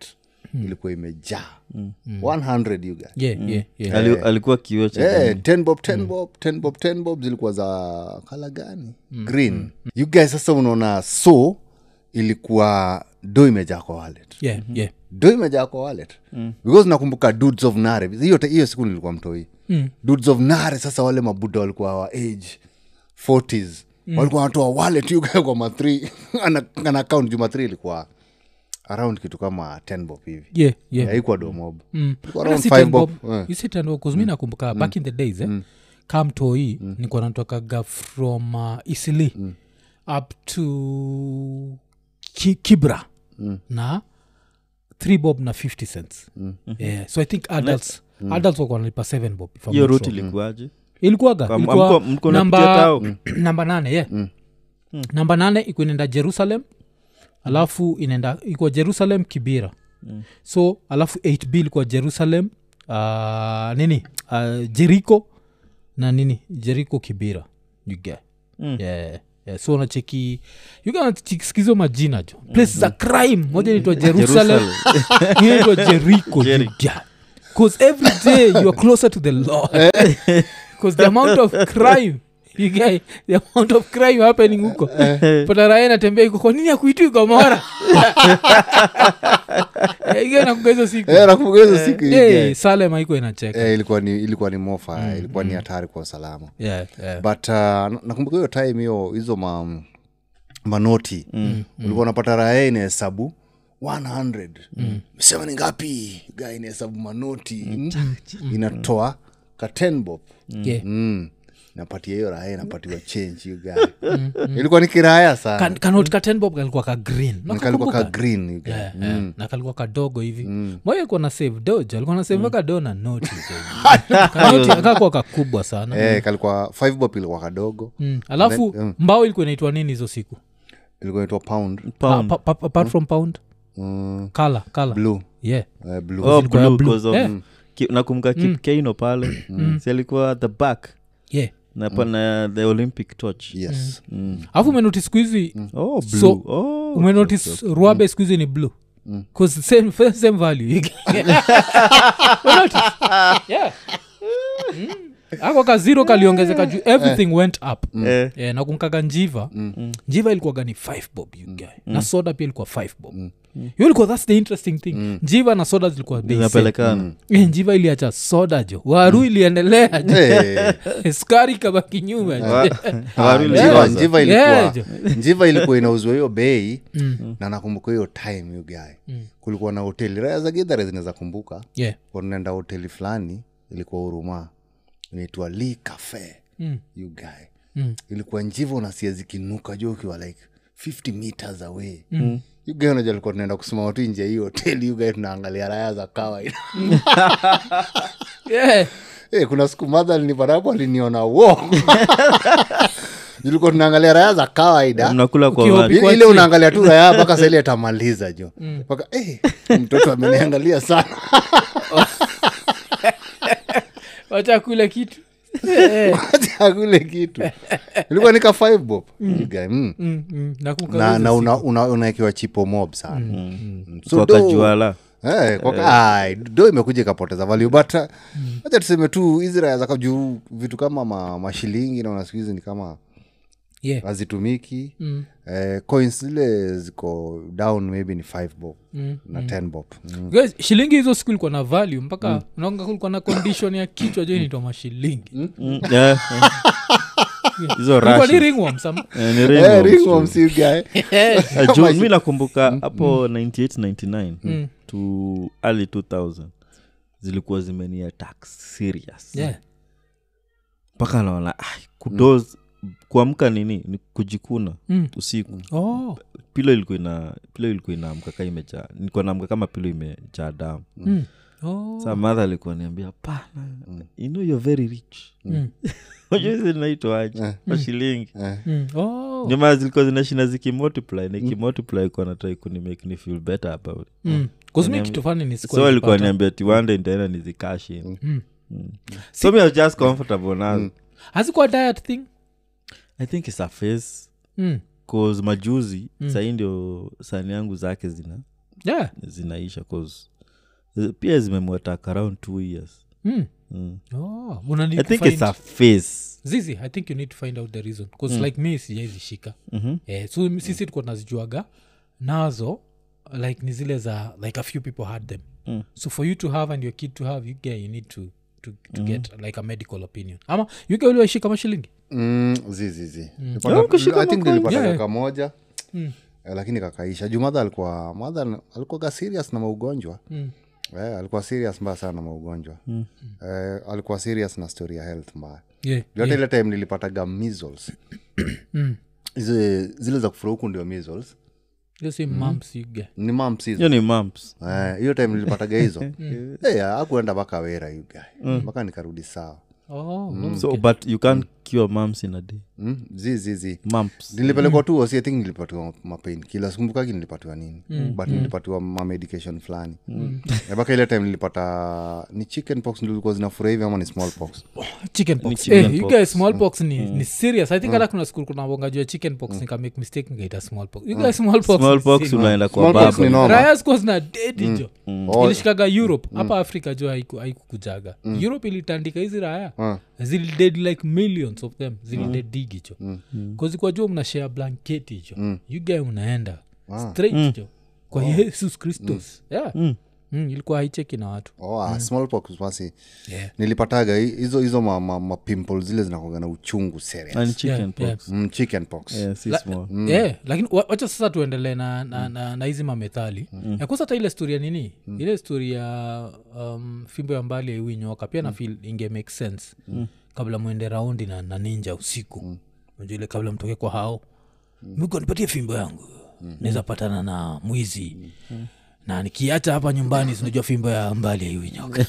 ilikuwa imejaa one hundred you guys. yeah, yeah, yeah. Ali, alikuwa kioo cha Eh, ten bob ten bob ten bob ten bob zilikuwa za kala gani green you guys. Sasa unaona, so ilikuwa do imejaa kwa wallet Yeah, yeah. do imejaa kwa wallet because nakumbuka dudes of Nare hiyo hiyo siku nilikuwa mtoi Mm. dudes of Nare. Sasa wale mabuda walikuwa wa age forties walikuwa wanatoa wallet you guys kwa ma three ana, ana account juma three ilikuwa around kitu kama ten bob hivi. Yeah, yeah. Haikuwa do mob. Mm. Ilikuwa Hata around si five ten bob. bob. Eh. You see ten bob, 'cause mi nakumbuka back in the days eh, kam toi nilikuwa natokaga from uh, Isili up to Ki- Kibra na three bob na fifty cents. Yeah. So I think adults adults wako wanalipa seven bob if I'm hiyo not route wrong. ilikuwaje? ilikuwaga Kwa- ilikuwa mko- mko napitia namba tao? namba nane yeah. namba nane iko inaenda Jerusalem alafu inaenda iko Jerusalem Kibira so alafu eight b ilikuwa Jerusalem uh, nini uh, Jericho na nini Jericho Kibira you get Mm. yeah. Yeah, so unacheki ukanasikizo majina jo place za crime moja inaitwa Jerusalem ingine inaitwa Jericho you get. 'Cause every day you are closer to the Lord because the amount of crime you get, the amount of crime happening huko pata raia natembea iko kwa nini akuitwi Gomora hiyo nakumbuka hizo siku Eh, nakumbuka hizo siku you eh guys. Salem haiko inacheka Eh, ilikuwa ni ilikuwa ni mofa ilikuwa ni hatari kwa usalama. yeah yeah But uh, na- nakumbuka hiyo time hiyo hizo ma, manoti mm. ulikuwa unapata raha inahesabu one hundred mm. sema ni ngapi guy inahesabu manoti mm. inatoa ka ten bob yeah mm. napatia hiyo raha inapatiwa change you guy ilikuwa ni kiraya sana Kan- kanot ka ten bob kalikuwa ka green kalikuwa Nakakumbuka? ka green you guy. Yeah, yeah. na kalikuwa kadogo hivi moja alikuwa na save dojo alikuwa na save mpaka do na noti kanoti akakuwa kakubwa sana Eh, kalikuwa five bob ilikuwa kadogo mm. alafu Then, mm. mbao ilikuwa inaitwa nini hizo siku ilikuwa inaitwa pound Pound. Pa- pa- pa- apart from pound mm, kala kala blue yeah eh, blue Oh, Zilikuwa ya blue, blue. 'cause of- Yeah. Ki- nakumbuka Kip Keino pale si alikuwa the back yeah na pana the Olympic torch. yes Mm. alafu umenoti siku hizi Oh, blue. So, Oh, umenotice ruabe siku hizi ni blue bcause same, same value Umenotice? Yeah. Mm. ako ka zero kaliongezeka juu everything went up Eh. yeah, na kumkaga njiva njiva ilikuwaga ni five bob you guy na soda pia ilikuwa five bob hiyo ilikuwa that's the interesting thing njiva na soda zilikuwa bei same. Zinapelekana. Eh, njiva iliacha soda jo waru iliendelea jo Eh, skari kabaki nyuma jo. Hawaru njiva, ilikuwa- njiva Yeah, ilikuwa njiva ilikuwa inauzwa hiyo bei na nakumbuka hiyo time you guy kulikuwa na hoteli raya za Githare zinaweza kumbuka Yeah. unaenda hoteli fulani ilikuwa Huruma inaitwa Lee Cafe Mm. you guy Mm. ilikuwa njiva unasia zikinuka juu ukiwa like fifty meters away mm. you guy unajua alikuwa tunaenda kusoma watu nje ya hiyo hoteli you guy tunaangalia raya za kawaida Yeah. Eh, kuna siku madha alinipata hapo aliniona wo ilikuwa tunaangalia raya za kawaida mnakula kwa Ukiwa- wali. ile Kwa ile chi- unaangalia tu raya mpaka saili atamaliza jo mpaka eh, mtoto ameniangalia sana wacha kula kitu Eh, akule kitu ilikuwa nika five bob you guy, mm. mm, mm. Nakumbuka na, hizo na siku. una, una, unaekiwa chipo mob sana mm. so Kwa do, kajuala. eh, kwa ka, ai, do imekuja ikapoteza value but uh, acha tuseme tu hizi raya zaka juu vitu kama ma, mashilingi naona siku hizi ni kama Yeah. hazitumiki Mm. eh, coins zile ziko down maybe ni five bob Mm, na ten bob mm. Guys, shilingi hizo siku ilikuwa na value mpaka mm. unaonga kulikuwa na condition ya kichwa jo inaitwa mashilingi Mm, yeah, yeah. Hizo ilikuwa ni rushes. ringworm some Eh, ni Eh, ringworms ringworms, tu. you guy. Eh, June, mi nakumbuka hapo ninety-eight ninety-nine to early two thousand zilikuwa zimenia tax serious yeah. mpaka naona ai, kudoz kuamka nini ni kujikuna Mm. usiku Oh. pilo ilikuwa ina pilo ilikuwa inaamka kama imejaa nilikuwa naamka kama pilo imejaa damu Mm. Oh. sa mother alikuwa niambia pana you know you're very rich Mm. unajua hizi zinaitwaje kwa shilingi Mm. Oh. nyuma zilikuwa zinashinda zikimultiply nikimultiply kwa natrai kunimake ni feel better about it. Mm. 'Cause mi Niambi- kitu fani ni so alikuwa sikuwa niambia ti one day nitaenda nizikashin Mm. so me I was just comfortable nazo hazikuwa diet thing I think it's a phase mm. cause majuzi mm. sahii ndio sani yangu zake zina yeah. zinaisha cause pia zimemwatak around two years mm. mm. oh, una need I to think find- it's a face zizi I think you need to find out the reason because mm. like me sijaizishika mm-hmm. eh, so mm. sisi tuko nazijuaga nazo like ni zile za like a few people had them mm. so for you to have and your kid to have you, get, you need to to, to mm. get like a medical opinion ama yuke uliwaishika mashilingi mm, zizizi Mm. Oh, kushika I think makoini. nilipata Yeah. kaka moja mm. eh, lakini kakaisha juu madha alikuwa madha alikuwa serious na maugonjwa Mm. eh, alikuwa serious mbaya sana na maugonjwa Mm. eh, alikuwa serious na story ya health mbaya yeah, yote yeah. ile time nilipataga measles mm. hizo zile za kufura huku ndio measles Just say mumps you get ni mumps hizo hiyo ni mumps eh, hiyo time nilipataga hizo eh, hakuenda mpaka wera you guy mpaka nikarudi sawa oh so but you can't cure mumps in a day mm, zi zi zi mumps nilipelekwa tu osi I think nilipatiwa mapain kila sikumbukagi nilipatiwa nini mm. but mm. nilipatiwa mamedication fulani mm. mpaka ile time nilipata ni chicken pox ndio ilikuwa zinafura hivi ama ni small pox chicken pox Ni chicken eh, you pox. guys small pox ni ni serious I think hata kuna school kuna bonga jua chicken pox nika make mistake ngaita small pox you guys small pox small ni pox serious. unaenda kwa Small pox baba ni noma. raya zikuwa zina dedi jo Oh, ilishikaga europe hapa afrika jo haiku- haikukujaga europe ilitandika hizi raya ah, zilided like millions of them zilided digi jo kozikuwa jua mnashare blanketi jo you guy unaenda straight jo kwa yesus kristos yeah Mm. Mm, ilikuwa haicheki na watu oh, ah, small pox basi yeah. nilipataga hi- hizo hizo ma, ma, ma pimples zile zinakuanga na uchungu serious and chicken Yeah, yeah. pox mm, chicken pox yeah, si La- small yeah, lakini wa- wacha sasa tuendelee na, na, na, na hizi mamethali mm. yakusa hata ile story ya nini mm. ile story ya um, fimbo ya mbali aiwi nyoka pia mm. na feel inge make sense mm. kabla mwende raundi na, na ninja usiku mm. unajua ile kabla mtoke kwa hao mm. miko nipatie fimbo yangu mm. naweza patana na mwizi mm. na nikiacha hapa nyumbani sinajua fimbo ya mbali aiwi nyoka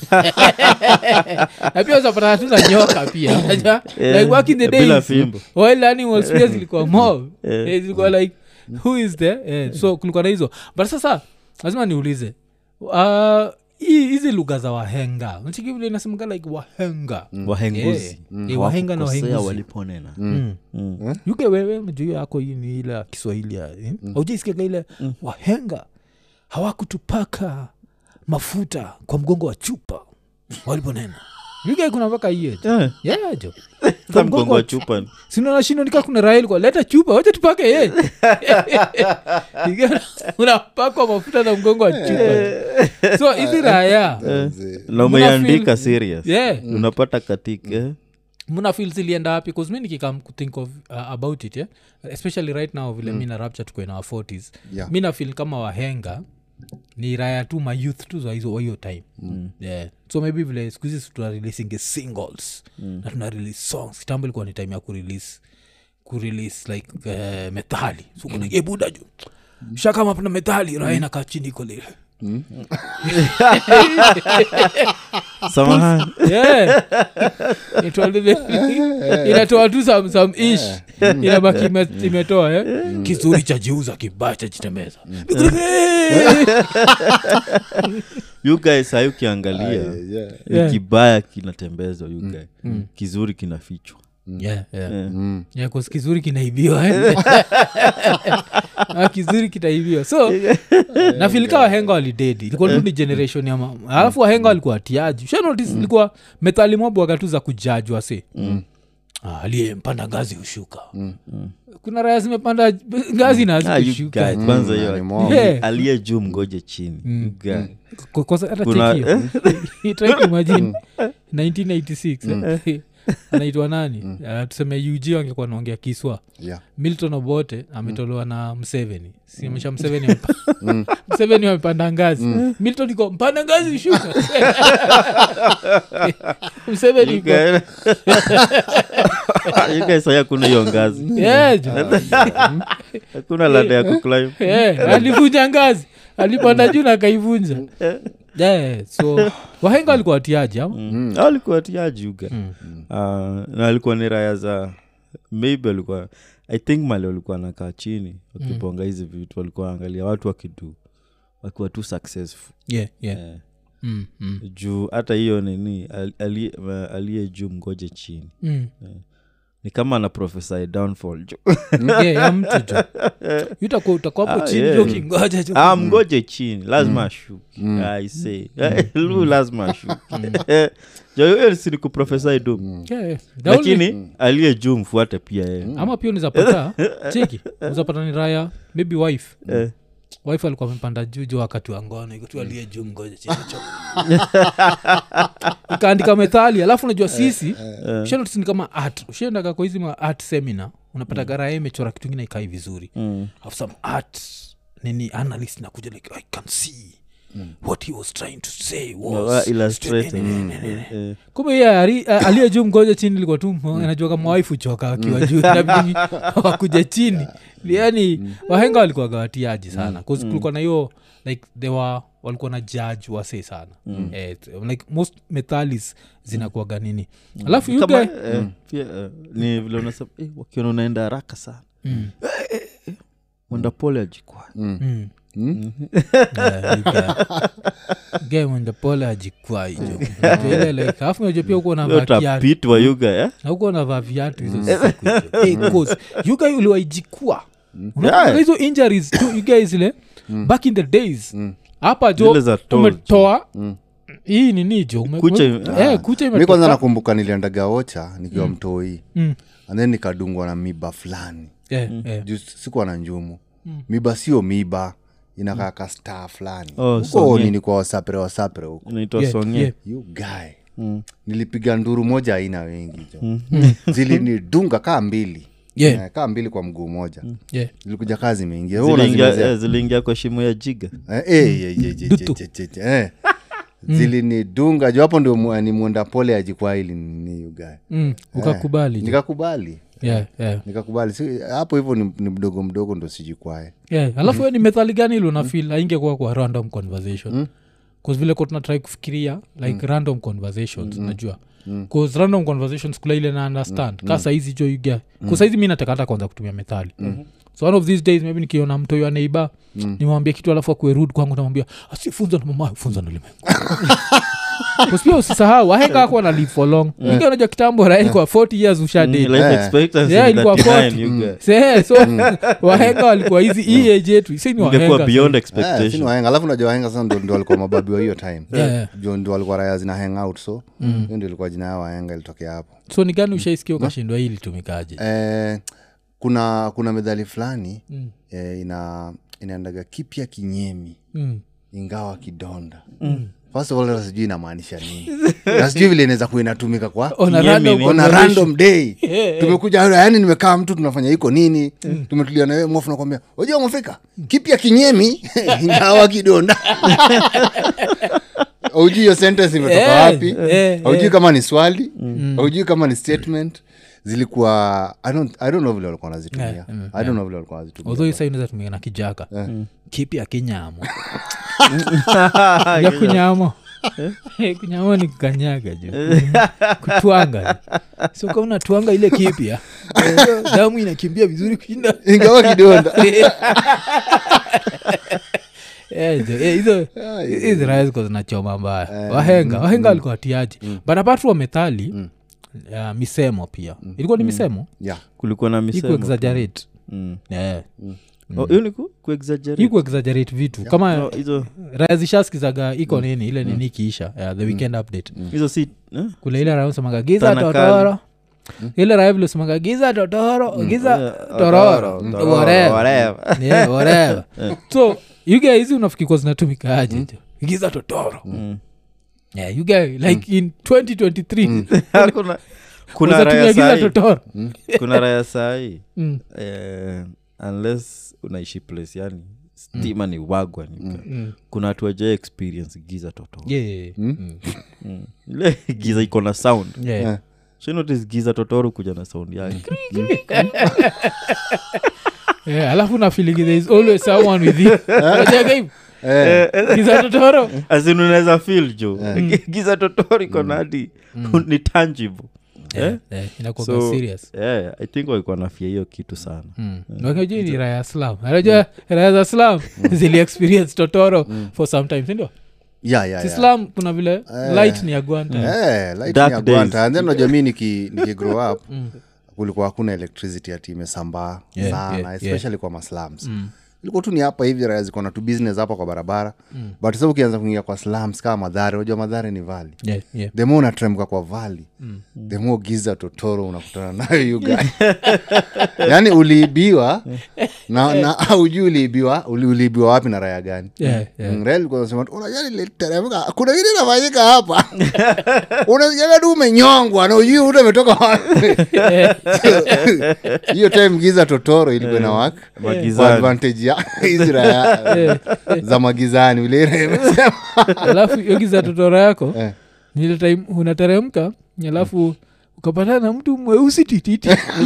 na pia uzapatana tu na nyoka pia unajua? like back in the bila days fimbo wild animals pia zilikuwa mob Eh, zilikuwa like who is there eh, so kulikuwa na hizo but sasa lazima niulize uh, hii- hizi lugha za wahenga nachiki vile inasemanga like wahenga wahenguzi Eh, eh, wahenga na Hawakukosea wahenguzi waliponena Mm. Mm. yuke wewe mjuu yako hii ni ile ya kiswahili ya eh? aujaisikiaga ile wahenga hawakutupaka mafuta kwa mgongo wa chupa waliponena yuke kuna mpaka hiyo Eh, yeah, jo sasa mgongo wa chupa ni- sinanashindo nika kuna raeli kwa leta chupa wacha tupake ye unapakwa mafuta na mgongo wa chupa so hizi raya Zi- na umeandika serious yeah unapata katika eh? muna fil zilienda wapi bcause mi nikikam kuthink of uh, about it yeah? especially right now vile mm. mi na rapture tuko in our forties Yeah. mi nafil kama wahenga ni raya tu mayouth tu za hizo hiyo time mm. yeah. so maybe vile skuhizi tuna releasinge singles mm. na tuna release songs kitambo ilikuwa ni time ya kurelease kurelease like uh, methali so kuna mm. buda ju shakama pana methali raya inakaa chini iko lile samahani Yeah. Itwa lile- inatoa tu some, some ish inabaki ime- imetoa eh? kizuri cha jiuza kibaya cha jitembeza you guys hayo ukiangalia yeah. ni Yeah. kibaya kinatembezwa you guy kizuri kinafichwa Yeah, yeah. Eh. Mm. Yeah, 'cause kizuri kinaibiwa eh? Ah, kizuri kitaibiwa so nafilika wahenga walidedi ilikuwa tu ni generation ya mama alafu wahenga walikuwa atiaji shanotis ilikuwa methali mobwaga tu za kujajwa se ah, aliyempanda ngazi hushuka kuna raya zimepanda ngazi na Ah, you hazikushuka guy, kwanza Mm, hiyo ni mob. Yeah. aliye juu mgoje chini You guy. Kwa- kwa- hata Kuna- cheki try to imagine nineteen eighty-six eh? anaitwa nani uh, tuseme ug angekuwa naongea kiswa Yeah. milton obote ametolewa na mseveni simesha mseveni amepa- mseveni amepanda ngazi milton iko mpanda ngazi ushuka mseveni You iko guy- You guys, haya kuna hiyo ngazi Yeah, jo. hakuna lada ya kuclimb Yeah, alivunja ngazi alipanda juu na akaivunja yeah, so wahenga walikuwa watiaji ama Mm. Hao walikuwa tiaji you guy. Ah, na alikuwa ni raya za maybe alikuwa I think mali walikuwa nakaa chini wakiponga hizi vitu walikuwa angalia watu wakidu wakiwa tu successful yeah, yeah. Eh, Mm, mm, juu hata hiyo nini al- ali- ma- aliye juu mgoje chini mm. ni kama ana prophesy downfall jo yeah, ya mtu jo utakuwa utakuwa hapo Ah, chini yeah. jo kingoja jo ah mgoje chini lazima ashuki I say lu lazima ashuki jo hiyo si ni kuprophesy doom yeah, yeah. The lakini only- aliye juu mfuate pia yeye ama pia unawezapata cheki unawezapata ni raya maybe wife Eh. wife alikuwa amepanda juu jo wakati wa ngono iko tu aliye juu ngoja chini cho ikaandika methali alafu unajua sisi ushanotice ni kama art ushaendaga kwa hizi ma art seminar unapata gara imechora kitu ingine ikai vizuri Mm. have some art nini analyst nakuja like I can see what he was trying to say Wa- was illustrated. Ne- ne- ne- ne- ne. Eh. kumbe yeye ali- a- aliye juu mgoja chini ilikuwa tu anajua kama waifu choka akiwa juu inabidi wakuja chini yani wahenga walikuwa gawatiaji sana bcause kulikuwa na hiyo like they were walikuwa na judge wase sana eh, like most methalis zinakuwaga nini alafu you Kama, guy eh, pia, eh, ni vile unasema eh, wakiona unaenda haraka sana Mm. mwenda pole ajikwa Mm. Mm? Yeah, you guy- guy mwenda pole ajikwai jo Unajua ile like alafu unajua pia uko navaa kiatu utapitwa yuga eh? na uko navaa viatu hizo siku hizo. Eh, cause you guy uliwaijikua unakumbuka hizo injuries tu you guys ile back in the days hapa Zile jo za toll, umetoa hii nini jo ume- Kucha ume- ime- eh, kucha mi kwanza imetoka nakumbuka niliendaga ocha nikiwa mtoi Mm. and then nikadungwa na miba fulani Eh, eh. juu sikuwa na njumu miba sio miba inakaa ka star fulani Oh, huko songe. nini kwa wasapre wasapre huko inaitwa Yeah, songe yeah. you guy nilipiga nduru moja aina wengi jo zilinidunga kaa mbili Yeah. Eh, kaa mbili kwa mguu moja Yeah. zilikuja kazi imeingia Wewe Ziliingia- unazimezea. eh, ziliingia kwa shimo ya jiga Eh, eh, ye, ye, ye, Dutu. ye, ye, ye, eh. zilinidunga jo hapo ndio mu- ni mwenda pole ajikwaa ili ni ugae Mm, ukakubali jo. nikakubali Yeah, yeah. nikakubali si, hapo hivyo ni, ni mdogo mdogo ndo sijikwae Yeah, alafu we ni methali gani ili unafil aingekuwa kwa random conversation mm. cause vile ko tunatrai kufikiria like mm. random conversations mm. najua mm. cause random conversations kula ile na understand mm. ka saizi jo yuga mm. saizi mi nataka hata kwanza kutumia methali mm. so one of these days maybe nikiona mtoyo aneiba mm. nimwambia kitu alafu akue rude kwangu namwambia asifunza na mama funza na ulimwengu kuspia usisahau wahenga ako na live for long inga unajua kitambo rae kwa forty years ushadate Life Eh. expectancy Yeah, ni ilikuwa thirty-nine, forty. you guys. Se- so wahenga walikuwa hizi hii age yetu si ni Ingekuwa wahenga beyond Eh, sini expectation wahenga alafu najua wahenga sasa ndo, ndo walikuwa mababi wa hiyo time Yeah, yeah. Jo ndo walikuwa raya zina hang out so hiyo ndio ilikuwa jina yao wahenga ilitokea hapo so ni gani ushaisikia ukashindwa hii litumikaje eh, kuna kuna medhali fulani mm. eh, ina inaendaga kipya kinyemi mm. ingawa kidonda mm. first of all hata sijui inamaanisha nini na sijui vile inaweza kuwa inatumika kwa On a Kinyemi random ni- on a conversation. random day Yeah, tumekuja yani nimekaa mtu tunafanya iko nini tumetulia na wewe mwafu nakwambia wajua mwafrika kipya kinyemi ingawa kidonda aujui hiyo sentence imetoka Eh, wapi eh, aujui eh. kama ni swali aujui kama ni statement zilikuwa i don't, I don't know vile walikuwa wanazitumia Yeah, mm, i don't know vile walikuwa wanazitumia although isa inaweza tumika na kijaka kipi ya kinyamo ya kunyamo Eh, kunyamo ni kukanyaga juu kutwanga so kama unatwanga ile kipya damu inakimbia vizuri kushinda ingawa kidonda Eh, jo, eh, hizo hizi raya ziko zinachoma mbaya wahenga wahenga walikuwa watiaji but apart from methali uh, misemo pia ilikuwa ni misemo yeah kulikuwa na iku misemo exaggerate Mm. yeah. Oh, hiyo ni ku- kuexaggerate. iku exaggerate vitu kama No, hizo raya zishaskizaga iko nini ile nini ikiisha uh, the weekend update hizo si eh? kule ile raya semaga giza Tanakali. totoro ile raya vile semaga giza totoro giza Eh, tororo tororo, whatever whatever. yeah whatever so you guys hizi unafikiri zinatumika aje jo giza totoro yeah you guys like in twenty twenty-three kuna kuna unatumia raya giza sahi totoro kuna raya sahi Mm. eh, unless unaishi place yani stima ni wagwa ni kuna watu waja experience giza toto yeah, yeah, yeah. Mm. Mm. ile giza iko na sound Yeah. Eh. so notice giza totoro kuja na sound yake Yeah, alafu na feeling there is always someone with you Unajua game? eh, Giza totoro asin unaweza feel jo giza totoro iko na hadi ni tangible yeah, yeah, inakuwa So, serious yeah, I think walikuwa nafia hiyo kitu sana nakajui ni raya slam anajua raya za slam zili experience totoro for some time sindio yeah yeah si yeah slam kuna vile light ni ya gwanta Eh, light Dark ni ya days. gwanta. And then unajua mi niki, niki grow up kulikuwa hakuna electricity ati imesambaa Yeah, sana yeah, especially yeah. kwa maslums mm. ilikuwa tu ni hapa hivi raya ziko na tu business hapa kwa barabara mm. but sasa ukianza kuingia kwa slums kama Mathare, unajua Mathare ni valley yeah, yeah. the more unatremka kwa valley mm. the more giza totoro unakutana nayo you guys. Yani uliibiwa na na hujui uliibiwa uli, uliibiwa wapi na raya gani yeah, yeah. Ngrel kwa sema unajua niliteremka kuna kitu kinafanyika hapa unasikia tu umenyongwa na hujui uta umetoka wapi. Hiyo time giza totoro ilikuwa na work Magizani. advantage ya Israel za magizani vile imesema. Alafu hiyo giza totoro yako Eh. ni ile time unateremka alafu ukapatana na mtu mweusi tititi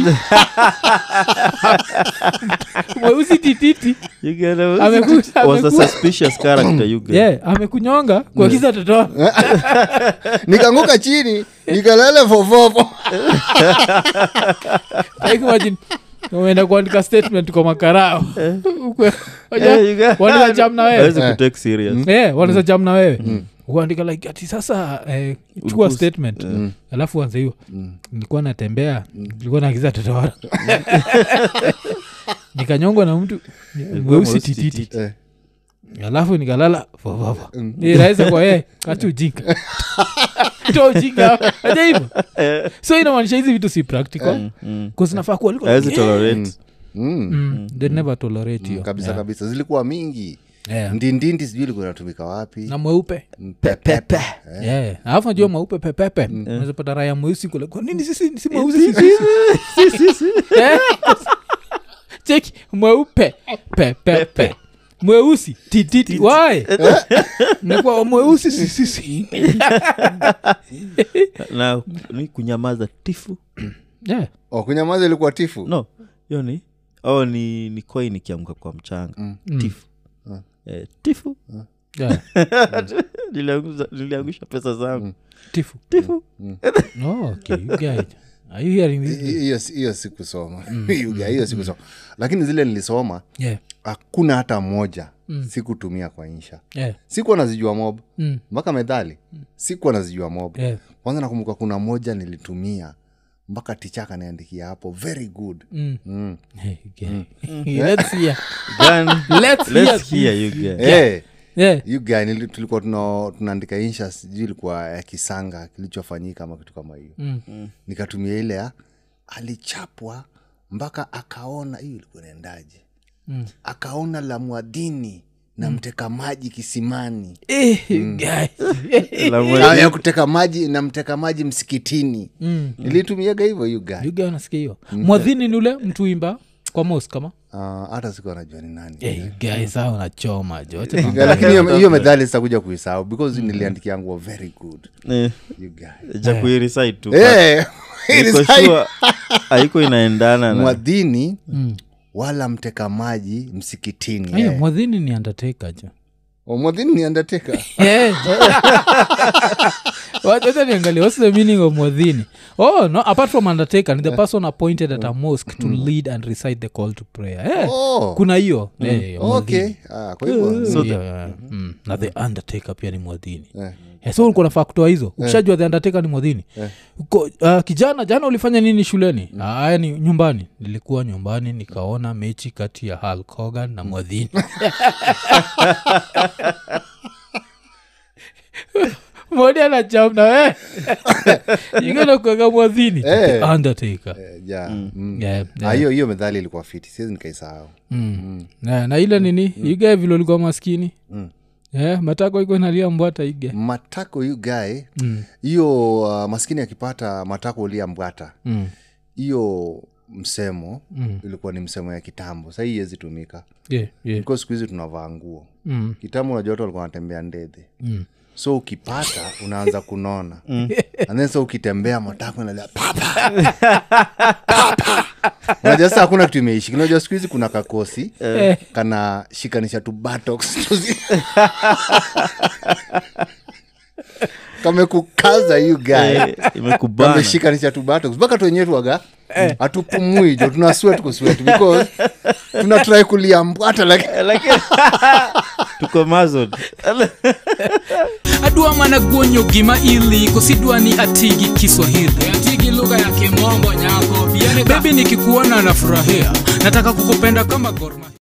mweusi tititi You get a, Ameku- was a ameku- suspicious character you get. yeah, amekunyonga kwa giza totoro Nikanguka chini nikalala fofofo. like imagine umeenda kuandika statement kwa makarao Ukwe- Yeah, you get- wanaweza jam na wewe Hawezi kutake serious. Eh, wanaweza jam na wewe uandika like ati sasa eh, chukua Ulikuwa- statement alafu anza hiyo nilikuwa natembea nilikuwa naagiza totoro nikanyongwa na mtu mweusi mweusi tititi tititi. Eh. alafu nikalala fofofo ni rahisi kwa yeye kati ujinga to ujinga aja hivyo so inamaanisha hizi vitu si practical Mm. kuzinafaa kuwa liko Hawezi tolerate. Mm. Mm, they never tolerate you. Kabisa Yeah. kabisa zilikuwa mingi. Yeah. Ndindindi sijui ilikuwa inatumika wapi. na mweupe Pepepe. Yeah. alafu najua mweupe pepepe unaweza pata raya mweusi kule kwa nini sisi si mweusi sisi sisi Eh? cheki mweupe pepepe mweusi tititi why nakuwa mweusi sisi Na ni kunyamaza tifu. yeah. Oh, kunyamaza ilikuwa tifu. No, hiyo ni oh, ni ni coin ikiamka kwa mchanga. Mm. Tifu. Eh, tifu. Yeah. Niliangusha niliangusha pesa zangu. tifu Tifu. oh, okay you guys are you hearing this Hi- hiyo hiyo sikusoma. Yuga, hiyo sikusoma. Lakini zile nilisoma yeah hakuna hata moja sikutumia kwa insha. yeah Sikuwa nazijua mob mm. mpaka medali. Sikuwa nazijua mob. yeah Kwanza nakumbuka kuna moja nilitumia mpaka tichaka niandikia hapo very good. mm. Mm. Hey, okay. let's hear Gani? let's hear Let's hear you get. Eh, yeah you guy nili- tulikuwa tuna- tunaandika insha sijui ilikuwa ya kisanga kilichofanyika ama kitu kama hiyo. mm. Nikatumia ile ya alichapwa mpaka akaona hiyo ilikuwa inaendaje. Mm. Akaona la mwadini na mteka maji kisimani. eh guys La Na mwe- ya kuteka maji na mteka maji msikitini. mm. Nilitumiaga hivyo you guy. you guys nasikia hiyo mwadhini ni ule mtu imba kwa mosque kama Ah, hata siku anajua ni nani. eh you guys hao unachoma jo acha Yeah, mambo. lakini hiyo- hiyo medali sitakuja kuisahau because niliandikia yangu very good Eh, you guy. ja kuirecite tu. Eh, it Niko is high. sure haiko inaendana na Mwadhini Mm. wala mteka maji msikitini. Aya, eh. mwadhini ni undertaker jo Oh, mwadhini ni undertaker. Eh. What wacha niangalie what's the meaning of mwadhini oh no apart from undertaker ni the person appointed at a mosque to lead and recite the call to prayer eh Oh, kuna hiyo eh okay. mwadhini. Ah, kwa hivyo So yeah, yeah. Mm. na the undertaker pia ni mwadhini eh. Eh, so ulikuwa nafaa kutoa hizo ukishajua the undertaker ni mwadhini uko uh, kijana jana ulifanya nini shuleni haya ni nyumbani nilikuwa nyumbani nikaona mechi kati ya Hulk Hogan na mwadhini mwadi anacham na we igana kuweka mwadhini Eh. The undertaker Eh, ja. Mm. Yeah, Ah, yeah. hiyo hiyo medali ilikuwa fiti siwezi nikaisahau. Mm. Na, na ile nini igae vile ulikuwa maskini Mm. yeah, matako iko nalia mbwata ige Matako you guy Mm. hiyo uh, maskini akipata matako ulia mbwata Mm. hiyo msemo Mm. ilikuwa ni msemo ya kitambo sahii iwezi tumika Yeah, yeah. because siku hizi tunavaa nguo. Mm. Kitambo unajua watu walikuwa wanatembea ndedhe Mm. so ukipata unaanza kunona and then so ukitembea matako inalia papa papa. Unajua sasa hakuna kitu imeishi unajua siku hizi kuna kakosi Eh. kana shikanisha tu buttocks tuzi kamekukaza you guy Eh, imekubana. kameshikanisha tu buttocks mpaka tu wenyewe tuwaga hatupumui jo tuna sweat kusweat because tuna try kulia mbwata like Lakini- tuko mazod. adwa mana guonyo gima ili kosidwa ni atigi Kiswahili atigi sitaki lugha ya kimombo nyako. Baby nikikuona nafurahia, nataka kukupenda kama Gor Mahia.